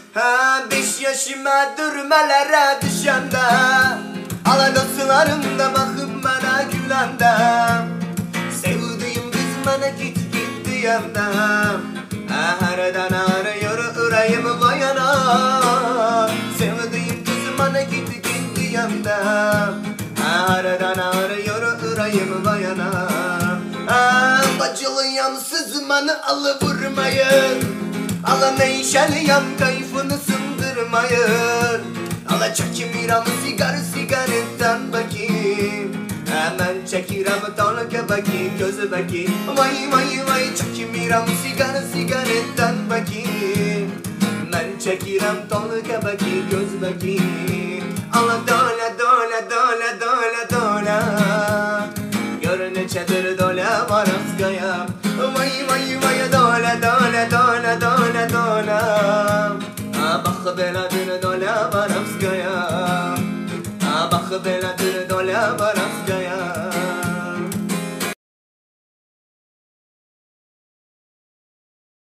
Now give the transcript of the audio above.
Ha 5 yaşıma dürmelere düşende, ala dostlarımda bakıp bana gülende, sevdiğim kız bana git git diyende, herden arıyor yüreğim vay ana. Sevdiğim kız bana git git diyende, herden arıyor yüreğim vay ana. Bacılıyam siz bana alıvurmayın, ala neşeliyam keyfini sındırmayın. Ala çekimiram sigaretten bakayım, hemen çekiram tonka bakayım gözü bakayım. Vay vay vay çekimiram sigaretten bakayım, hemen çekiram tonka bakayım göz bakayım. Ala dola dola dola dola dola, gör ne çadır dola var askaya. Vay vay vay dola dola dola dola dola, bak beladır dola var askaya. Bak beladır dola var